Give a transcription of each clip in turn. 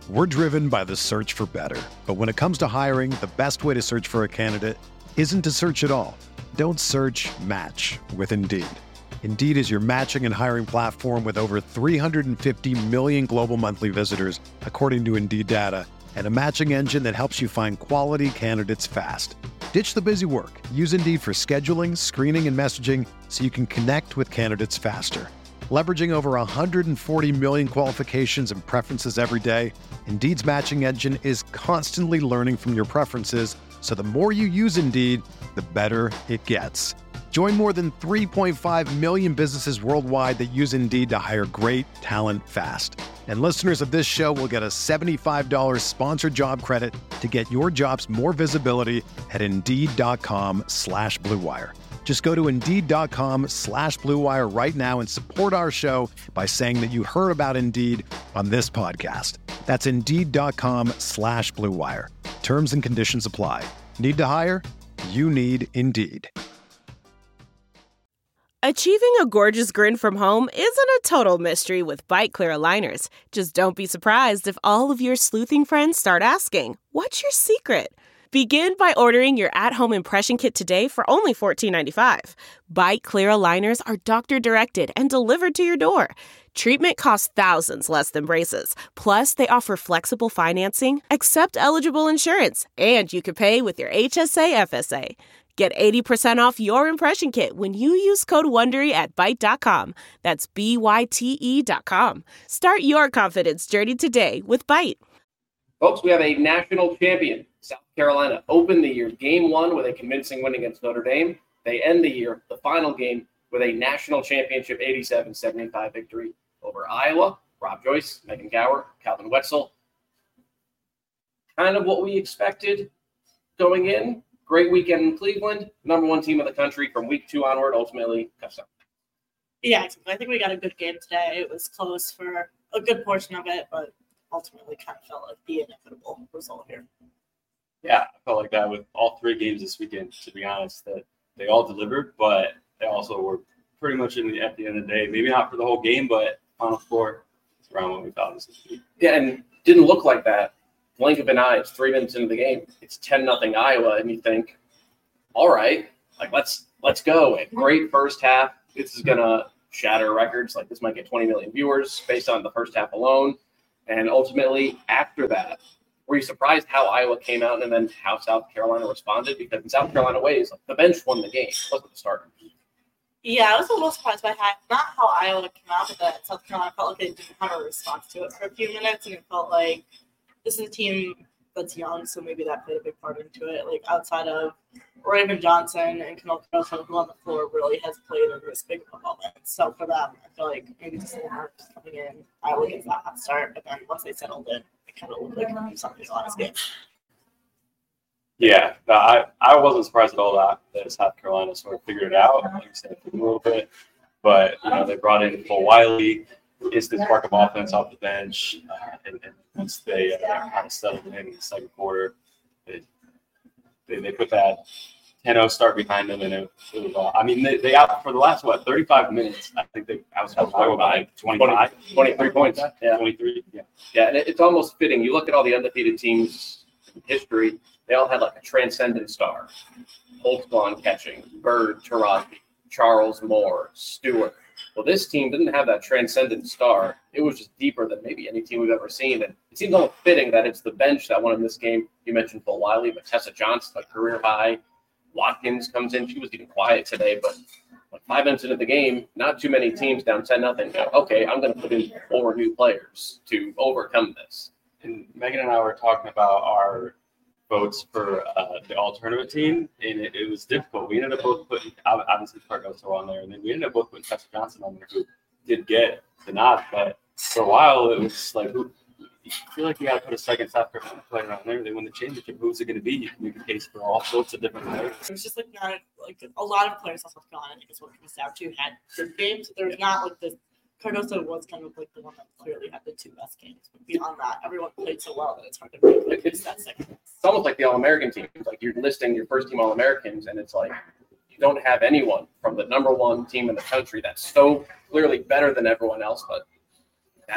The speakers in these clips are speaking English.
We're driven by the search for better. But when it comes to hiring, the best way to search for a candidate isn't to search at all. Don't search, match with Indeed. Indeed is your matching and hiring platform with over 350 million global monthly visitors, according to Indeed data, and a matching engine that helps you find quality candidates fast. Ditch the busy work. Use Indeed for scheduling, screening, and messaging so you can connect with candidates faster. Leveraging over 140 million qualifications and preferences every day, Indeed's matching engine is constantly learning from your preferences, so the more you use Indeed, the better it gets. Join more than 3.5 million businesses worldwide that use Indeed to hire great talent fast. And listeners of this show will get a $75 sponsored job credit to get your jobs more visibility at Indeed.com/Blue Wire. Just go to Indeed.com/Blue Wire right now and support our show by saying that you heard about Indeed on this podcast. That's Indeed.com/Blue Wire. Terms and conditions apply. Need to hire? You need Indeed. Achieving a gorgeous grin from home isn't a total mystery with Byte Clear aligners. Just don't be surprised if all of your sleuthing friends start asking, "What's your secret?" Begin by ordering your at-home impression kit today for only $14.95. Byte Clear aligners are doctor-directed and delivered to your door. Treatment costs thousands less than braces. Plus, they offer flexible financing, accept eligible insurance, and you can pay with your HSA FSA. Get 80% off your impression kit when you use code WONDERY at Byte.com. That's BYTE.com. Start your confidence journey today with Byte. Folks, we have a national champion. South Carolina opened the year Game 1 with a convincing win against Notre Dame. They end the year, the final game, with a national championship 87-75 victory over Iowa. Rob Joyce, Megan Gower, Calvin Wetzel. Kind of what we expected going in. Great weekend in Cleveland. Number one team in the country from week 2 onward, ultimately. Yeah, I think we got a good game today. It was close for a good portion of it, but ultimately kind of felt like the inevitable result here. Yeah, I felt like that with all 3 games this weekend, to be honest, that they all delivered, but they also were pretty much at the end of the day, maybe not for the whole game, but Final Four is around what we thought this would be. Yeah, and didn't look like that. Blink of an eye, it's 3 minutes into the game. It's 10-0 Iowa, and you think, all right, like let's go. A great first half. This is gonna shatter records. Like this might get 20 million viewers based on the first half alone. And ultimately, after that, were you surprised how Iowa came out and then how South Carolina responded? Because in South Carolina ways, like, the bench won the game. It wasn't the starters. Yeah, I was a little surprised by not how Iowa came out, but that South Carolina felt like they didn't have a response to it for a few minutes, and it felt like this is a team that's young, so maybe that played a big part into it. Like outside of Raven Johnson and Canal Carlson, who on the floor really has played in this big of a moment. So for them, I feel like maybe just a little nerves coming in. Iowa gets that hot start, but then once they settled in, it kind of looked like something's on his game. Yeah, no, I wasn't surprised at all that South Carolina sort of figured it out. Like you said, a little bit, but they brought in Cole Wiley, instant spark of offense off the bench, and once they kind of settled in the second quarter, they put that 10-0 start behind them, and it was I mean, they out for the last 35 minutes. I think they outscored by 25, 23 points. Yeah, 23. Yeah, and it's almost fitting. You look at all the undefeated teams in history; they all had like a transcendent star. Holtzclaw catching, Bird, Taurasi, Charles Moore, Stewart. Well, this team didn't have that transcendent star. It was just deeper than maybe any team we've ever seen. And it seems almost fitting that it's the bench that won in this game. You mentioned Cole Wiley, but Tessa Johnson, a career high. Watkins comes in. She was even quiet today, but like 5 minutes into the game, not too many teams down 10-0 go, okay, I'm going to put in 4 new players to overcome this. And Megan and I were talking about our votes for the all-tournament team, and it was difficult. We ended up both putting, obviously, Cardoso on there, and then we ended up both putting Tessa Johnson on there, who did get the nod. But for a while, it was like, you feel like you got to put a second South Carolina player on there. They win the championship. Who's it going to be? You can make a case for all sorts of different players. It was just not a lot of players on South Carolina, I think is what it comes down to, had good games. There's not like this. Cardoso was kind of like the one that clearly had the 2 best games. But beyond that, everyone played so well that it's hard to make that second. It's almost like the All-American team. Like you're listing your first team All-Americans, and it's like you don't have anyone from the number 1 team in the country that's so clearly better than everyone else. But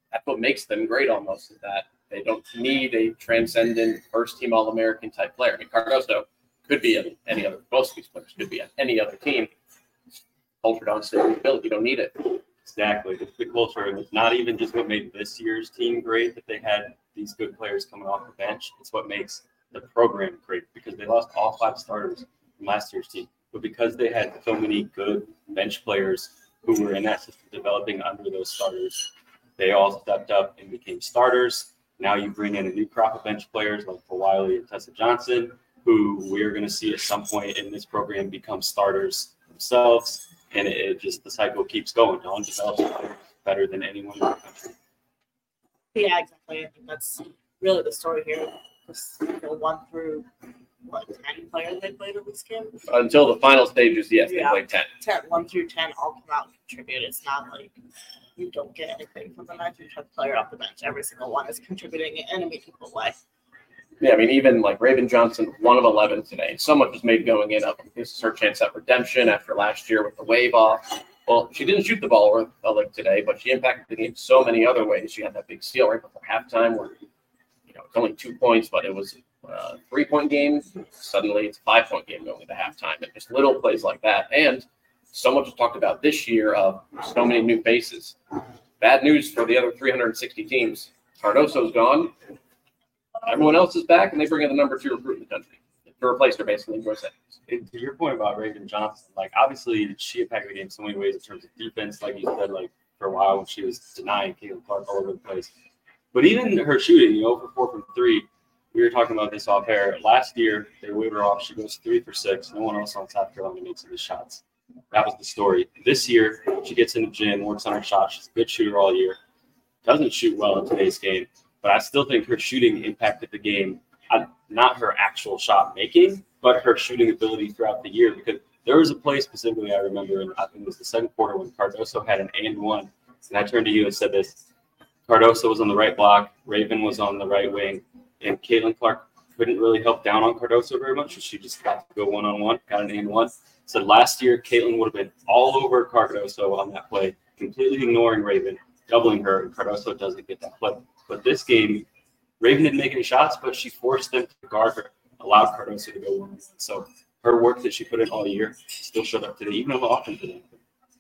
that's what makes them great almost, is that they don't need a transcendent first-team All-American type player. I mean, Cardoso could be at any other, most of these players could be at any other team. Culture don't stay built. You don't need it. Exactly. The culture is not even just what made this year's team great, that they had these good players coming off the bench. It's what makes the program great, because they lost all 5 starters from last year's team. But because they had so many good bench players who were in that system developing under those starters, they all stepped up and became starters. Now you bring in a new crop of bench players like Wiley and Tessa Johnson, who we're going to see at some point in this program become starters themselves. And it just, the cycle keeps going. Dawn develops players better than anyone in the country. Yeah, exactly. I think that's really the story here. Just 1 through 10 players they played in this game. Until the final stages, yes, they played 10. 1 through 10 all come out and contribute. It's not like you don't get anything from the 9 through 10 player off the bench. Every single one is contributing in a meaningful way. Yeah, I mean, even like Raven Johnson, 1 of 11 today. So much was made going in of this is her chance at redemption after last year with the wave off. Well, she didn't shoot the ball like today, but she impacted the game so many other ways. She had that big steal right before halftime where, it's only 2 points, but it was a 3-point game. Suddenly it's a 5-point game going into halftime. And just little plays like that. And so much was talked about this year of so many new faces. Bad news for the other 360 teams. Cardoso's gone. Everyone else is back, and they bring in the number 2 recruit in the country to replace her, basically, Joyce Edmonds. To your point about Raven Johnson, like, obviously she impacted the game so many ways in terms of defense, like you said, like for a while when she was denying Caitlin Clark all over the place. But even her shooting, over 4 from 3, we were talking about this off air. Last year, they waved her off. She goes 3 for 6. No one else on South Carolina makes any shots. That was the story. This year, she gets in the gym, works on her shot. She's a good shooter all year. Doesn't shoot well in today's game. But I still think her shooting impacted the game, not her actual shot making, but her shooting ability throughout the year. Because there was a play specifically I remember, and I think it was the second quarter when Cardoso had an and one. And I turned to you and said this: Cardoso was on the right block, Raven was on the right wing, and Caitlin Clark couldn't really help down on Cardoso very much. She just got to go one-on-one, got an and one. So last year, Caitlin would have been all over Cardoso on that play, completely ignoring Raven, doubling her, and Cardoso doesn't get that play. But this game, Raven didn't make any shots, but she forced them to guard her, allowed Cardoso to go one. So her work that she put in all year still showed up today, even on the offensive end.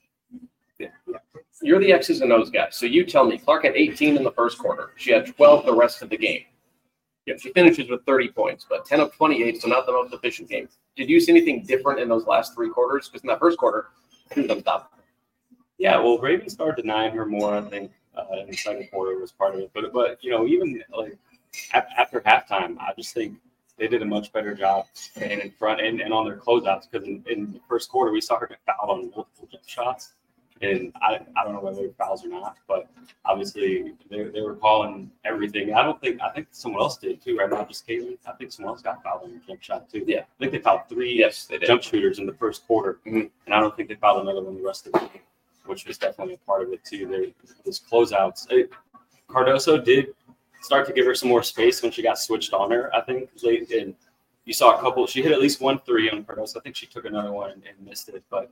Yeah. You're the X's and O's guy. So you tell me, Clark had 18 in the first quarter. She had 12 the rest of the game. She finishes with 30 points, but 10 of 28, so not the most efficient game. Did you see anything different in those last 3 quarters? Because in that first quarter, she was unstoppable. Yeah, well, Raven started denying her more, I think, in the second quarter was part of it. But even like after halftime, I just think they did a much better job staying in front and on their closeouts, because in the first quarter we saw her get fouled on multiple jump shots. And I don't know whether they were fouls or not, but obviously they were calling everything. I think someone else did too, right? Not just Caitlin. I think someone else got fouled on the jump shot too. Yeah. I think they fouled 3 jump shooters in the first quarter. Mm-hmm. And I don't think they fouled another one the rest of the game, which was definitely a part of it too. Those closeouts. Cardoso did start to give her some more space when she got switched on her, I think, late. And you saw a couple. She hit at least 1 3 on Cardoso. I think she took another one and missed it. But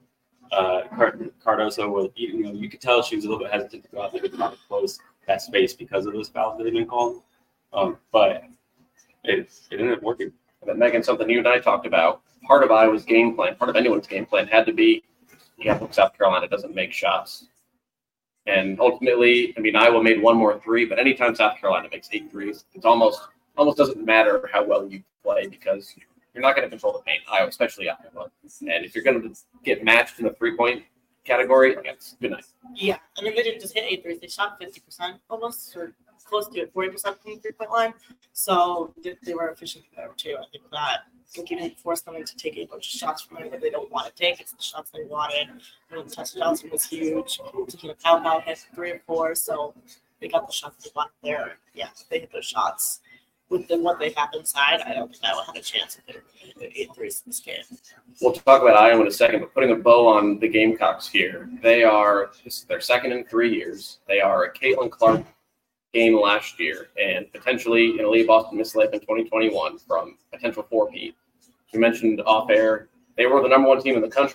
Cardoso was, you could tell she was a little bit hesitant to go out there to try to close that space because of those fouls that they've been calling. But it ended up working. And then, Megan, something you and I talked about, part of Iowa's game plan, part of anyone's game plan had to be, South Carolina doesn't make shots. And ultimately, Iowa made 1 more 3, but anytime South Carolina makes 8 threes, it's almost doesn't matter how well you play, because you're not going to control the paint, Iowa, especially after one. And if you're going to get matched in the 3-point category, it's good night. Yeah, they didn't just hit 8 threes. They shot 50% almost, or close to it, 40% from the 3-point line. So they were efficient there too. I think that you didn't force them to take a bunch of shots from it that they don't want to take. It's the shots they wanted. Tessa Johnson was huge. Taking a Pau hit 3 or 4, so they got the shots they wanted there. Yeah, they hit those shots. With what they have inside, I don't think Iowa had a chance if they were going to hit 8 threes in this game. We'll talk about Iowa in a second, but putting a bow on the Gamecocks here, this is their second in 3 years. They are a Caitlin Clark game last year, and potentially Aaliyah Boston Miss Life in 2021 from potential 4-peat. You mentioned off air, they were the number 1 team in the country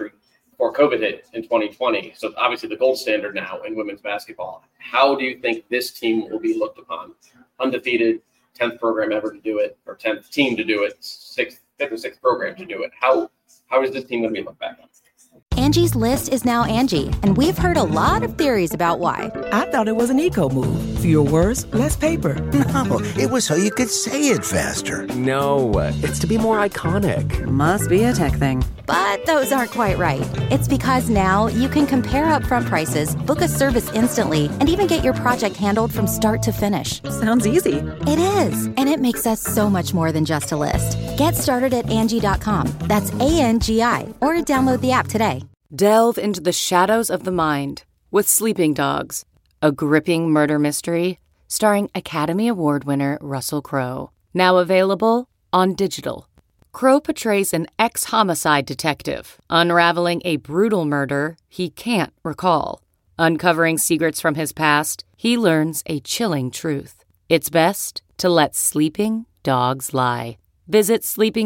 before COVID hit in 2020. So obviously the gold standard now in women's basketball. How do you think this team will be looked upon? Undefeated, 10th program ever to do it, or 10th team to do it, fifth or sixth program to do it. How is this team going to be looked back on? Angie's List is now Angie, and we've heard a lot of theories about why. I thought it was an eco move. Fewer words, less paper. No, it was so you could say it faster. No, it's to be more iconic. Must be a tech thing. But those aren't quite right. It's because now you can compare upfront prices, book a service instantly, and even get your project handled from start to finish. Sounds easy. It is, and it makes us so much more than just a list. Get started at Angie.com. That's ANGI, or download the app today. Delve into the shadows of the mind with Sleeping Dogs, a gripping murder mystery starring Academy Award winner Russell Crowe. Now available on digital. Crowe portrays an ex-homicide detective unraveling a brutal murder he can't recall. Uncovering secrets from his past, he learns a chilling truth. It's best to let sleeping dogs lie. Visit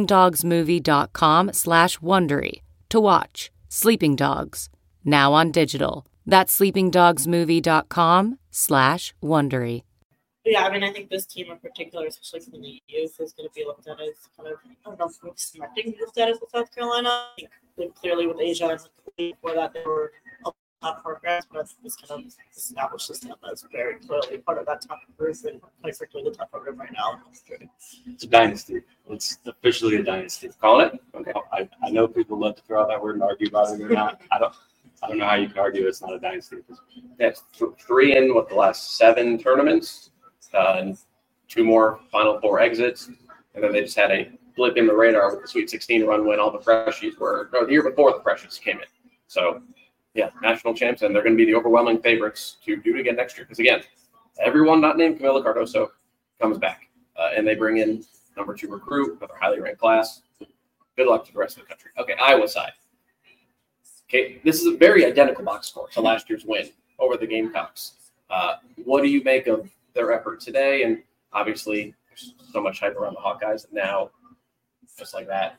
sleepingdogsmovie.com/Wondery to watch Sleeping Dogs, now on digital. That's sleepingdogsmovie.com/Wondery. Yeah, I mean, I think this team in particular, especially from the youth, is going to be looked at as kind of, I don't know if we're cementing the status of South Carolina. I think they clearly with Asia and before that they were top programs, but this kind of establishes them as very clearly part of that top group and quite frankly the top program right now. It's a dynasty. It's officially a dynasty. Call it? Okay. I know people love to throw out that word and argue about it or not. I don't know how you can argue it's not a dynasty. That's 3 in the last 7 tournaments, and 2 more Final Four exits, and then they just had a blip in the radar with the Sweet 16 run when all the freshies were, no, the year before the freshies came in. So, yeah, national champs, and they're going to be the overwhelming favorites to do it again next year. Because, again, everyone not named Camila Cardoso comes back, and they bring in number 2 recruit, another highly ranked class. Good luck to the rest of the country. Okay, Iowa side. Okay, this is a very identical box score to last year's win over the Gamecocks. What do you make of their effort today? And obviously, there's so much hype around the Hawkeyes that now, just like that,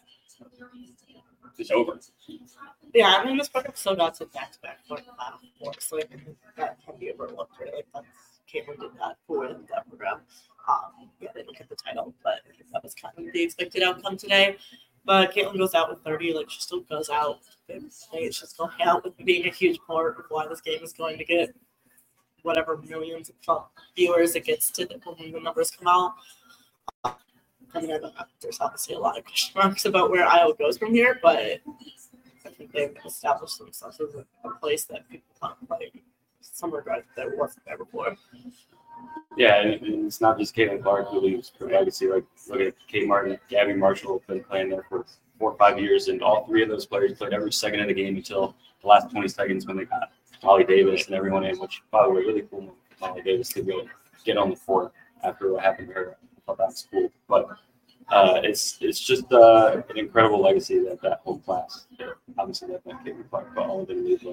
it's over. Yeah, I mean, this program still got to back-to-back for the Final Four, so I think that can be overlooked, right? Like, Caitlin did that for that program. Yeah, they didn't get the title, but I think that was kind of the expected outcome today. But Caitlin goes out with 30, like, she still goes out. It's just going out with being a huge part of why this game is going to get whatever millions of viewers it gets to when the numbers come out. I mean, there's obviously a lot of question marks about where Iowa goes from here, but I think they've established themselves as a place that people want to play. Some regret that wasn't there before. Yeah, and it's not just Caitlin Clark who leaves her legacy. Like, look at Kate Martin, Gabby Marshall have been playing there for 4 or 5 years, and all 3 of those players played every second of the game until the last 20 seconds when they got Molly Davis and everyone in, which, by the way, really cool for Molly Davis to go get on the court after what happened to her. I thought that was cool. But it's just an incredible legacy that whole class. Obviously, that Caitlin Clark, but all of them leave.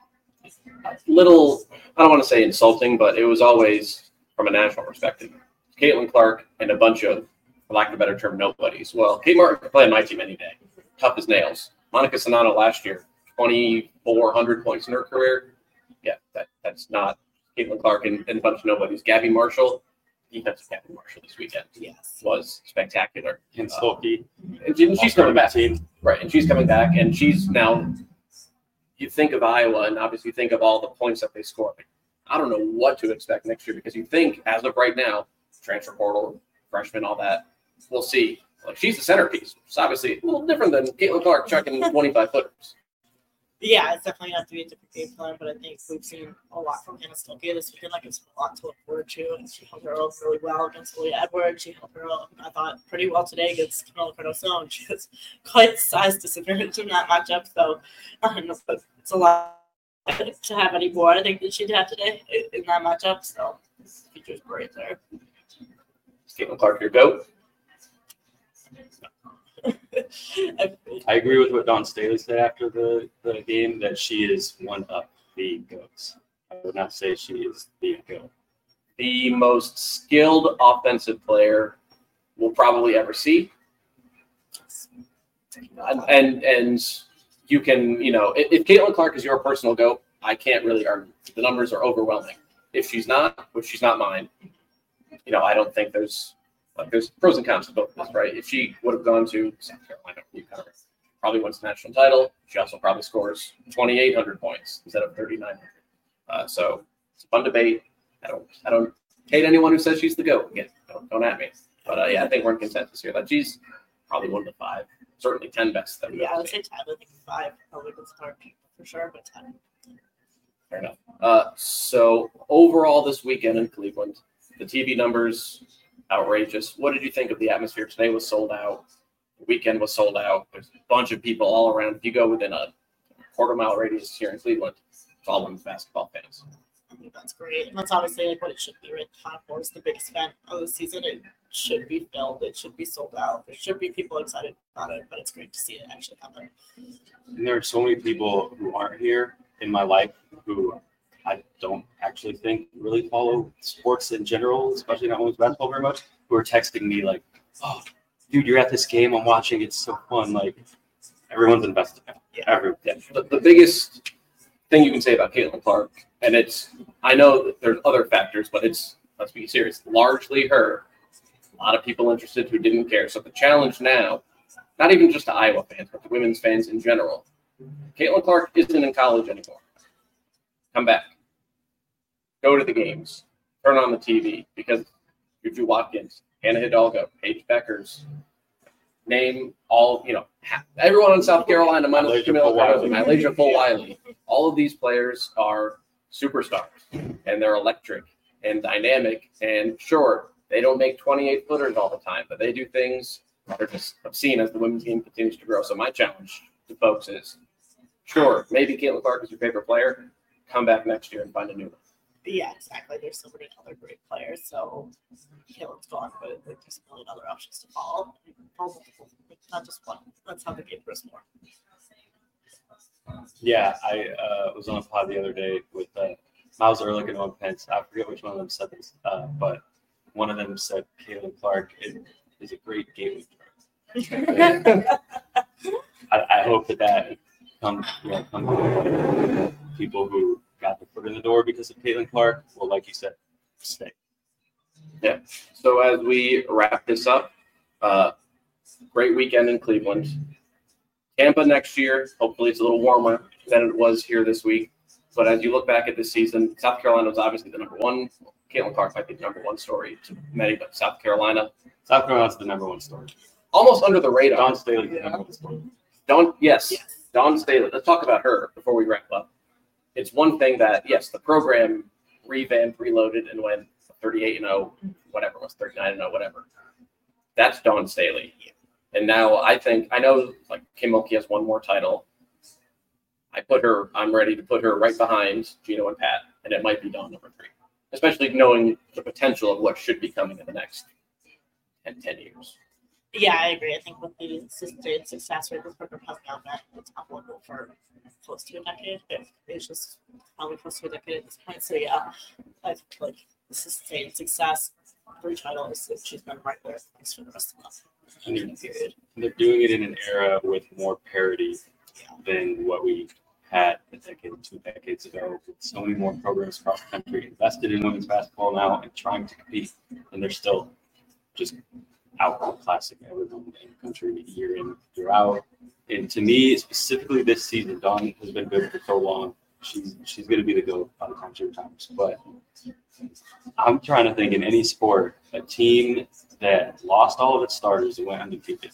Little, I don't want to say insulting, but it was always from a national perspective. Caitlin Clark and a bunch of, for lack of a better term, nobodies. Well, Kate Martin could play on my team any day. Tough as nails. Monica Sonano last year, 2,400 points in her career. Yeah, that's not Caitlin Clark and a bunch of nobodies. Gabby Marshall, defensive Gabby Marshall this weekend, Yes. was spectacular. And Stolke. And she's coming back. Right, and she's coming back, and she's now, you think of Iowa, and obviously you think of all the points that they scored. I don't know what to expect next year, because you think, as of right now, transfer portal, freshman, all that, we'll see. Like, she's the centerpiece. It's obviously a little different than Caitlin Clark chucking 25-footers. Yeah, it's definitely not to be a different game plan, but I think we've seen a lot from Hannah Stolke this weekend. Like, it's a lot to look forward to, and she held her own really well against Leah Edwards. She held her own, I thought, pretty well today against Camila Cardoso, and she was quite a size disadvantage in that matchup. So, I don't know, but it's a lot to have anymore, I think, that she'd have today in that matchup. So, this feature's great there. Caitlin Clark, your GOAT. I agree with what Dawn Staley said after the game, that she is one of the GOATs. I would not say she is the GOAT. The most skilled offensive player we'll probably ever see. And you can, if Caitlin Clark is your personal GOAT, I can't really argue. The numbers are overwhelming. If she's not, which she's not mine, I don't think there's pros and cons to both of this, right? If she would have gone to South Carolina, UConn, probably wins the national title. She also probably scores 2,800 points instead of 3,900. So it's a fun debate. I don't hate anyone who says she's the GOAT. Again, don't at me. But I think we're in consensus here that she's probably one of the 5, certainly 10 best. I would say 10. I think 5 probably would start for sure, but 10. Fair enough. So overall this weekend in Cleveland, the TV numbers, outrageous. What did you think of the atmosphere? Today was sold out. The weekend was sold out. There's a bunch of people all around. If you go within a quarter-mile radius here in Cleveland, it's all women's basketball fans. I think that's great. And that's obviously like what it should be, right? The Final Four is the biggest event of the season. It should be filled. It should be sold out. There should be people excited about it, but it's great to see it actually happen. And there are so many people who aren't here in my life who I don't actually think really follow sports in general, especially not women's basketball very much, who are texting me like, "Oh, dude, you're at this game. I'm watching. It's so fun." Like, everyone's invested. The biggest thing you can say about Caitlin Clark, and I know that there's other factors, but let's be serious, largely her. A lot of people interested who didn't care. So the challenge now, not even just to Iowa fans, but to women's fans in general, Caitlin Clark isn't in college anymore. Come back. Go to the games. Turn on the TV, because Juju Watkins, Hannah Hidalgo, Paige Beckers, name all, everyone in South Carolina, minus Camille Carlson, Malaysia Fulwiley. All of these players are superstars, and they're electric and dynamic. And sure, they don't make 28-footers all the time, but they do things that are just obscene as the women's game continues to grow. So my challenge to folks is, sure, maybe Caitlin Clark is your favorite player. Come back next year and find a new one. Yeah, exactly. There's so many other great players. So Caitlin's gone, but there's a million other options to follow. Not just one. That's how the game grows more. Yeah, I was on a pod the other day with Miles Ehrlich and Owen Pence. I forget which one of them said this, but one of them said Caitlin Clark is a great gateway drug. I hope that comes to people who got the foot in the door because of Caitlin Clark. Well, like you said, stay. Yeah. So as we wrap this up, great weekend in Cleveland. Tampa next year, hopefully it's a little warmer than it was here this week. But as you look back at this season, South Carolina was obviously the number one. Caitlin Clark might be the number one story to many, but South Carolina's the number one story. Almost under the radar. Dawn Staley's the number one story. Yes. Dawn Staley. Let's talk about her before we wrap up. It's one thing that, yes, the program revamped, reloaded, and went 38-0, whatever it was, 39-0, whatever. That's Dawn Staley. And now I know like Kim Mulkey has one more title. I'm ready to put her right behind Gino and Pat, and it might be Dawn number 3, especially knowing the potential of what should be coming in the next 10 years. Yeah, I agree. I think with the sustained success rate this program has now been the top level for close to a decade. It's just probably close to a decade at this point. So yeah, I think like the sustained success, 3 titles, she's been right there thanks for the rest of the period. They're doing it in an era with more parity than what we had a decade or 2 decades ago. With so many more programs across the country invested in women's basketball now and trying to compete, and they're still just outclassing everyone in the country year in, year out. And to me, specifically this season, Dawn has been good for so long. She's going to be the GOAT by the time she retires. But I'm trying to think in any sport, a team that lost all of its starters and went undefeated.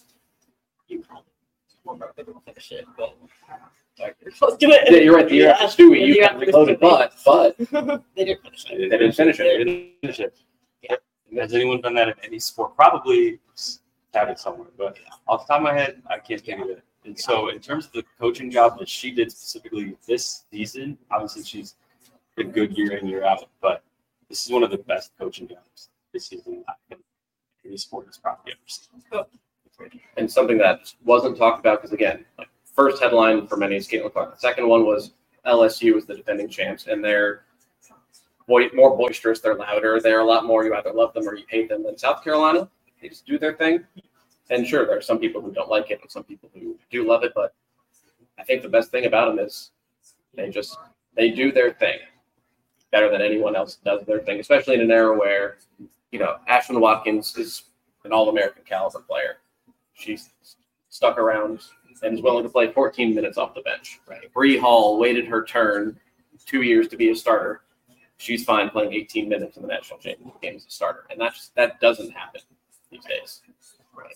Let's do it. Yeah, you're right. The year after Stewie, you got reloaded, but they didn't finish it. They didn't finish it. Yeah. Has anyone done that in any sport? Probably have it somewhere, but off the top of my head, I can't think of it. And so in terms of the coaching job that she did specifically this season, obviously she's been good year in, year out, but this is one of the best coaching jobs this season I think any sport has probably ever seen. And something that wasn't talked about, because again, like first headline for many is Caitlin Clark. The second one was LSU is the defending champs, and they're more boisterous, they're louder, they're a lot more, you either love them or you hate them. Than South Carolina, they just do their thing. And sure, there are some people who don't like it and some people who do love it, but I think the best thing about them is they do their thing better than anyone else does their thing, especially in an era where, Ashlyn Watkins is an All-American caliber player. She's stuck around and is willing to play 14 minutes off the bench. Right. Bree Hall waited her turn 2 years to be a starter. She's fine playing 18 minutes in the national championship game as a starter, and that doesn't happen these days. Right.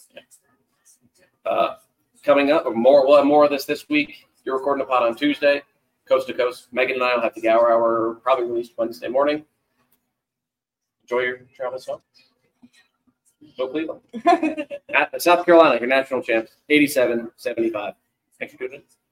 Coming up, we'll have more of this week. You're recording a pod on Tuesday, coast to coast. Megan and I will have the Gower Hour probably released Wednesday morning. Enjoy your travels home. Go Cleveland. At South Carolina, your national champs, 87-75. Thanks for tuning in.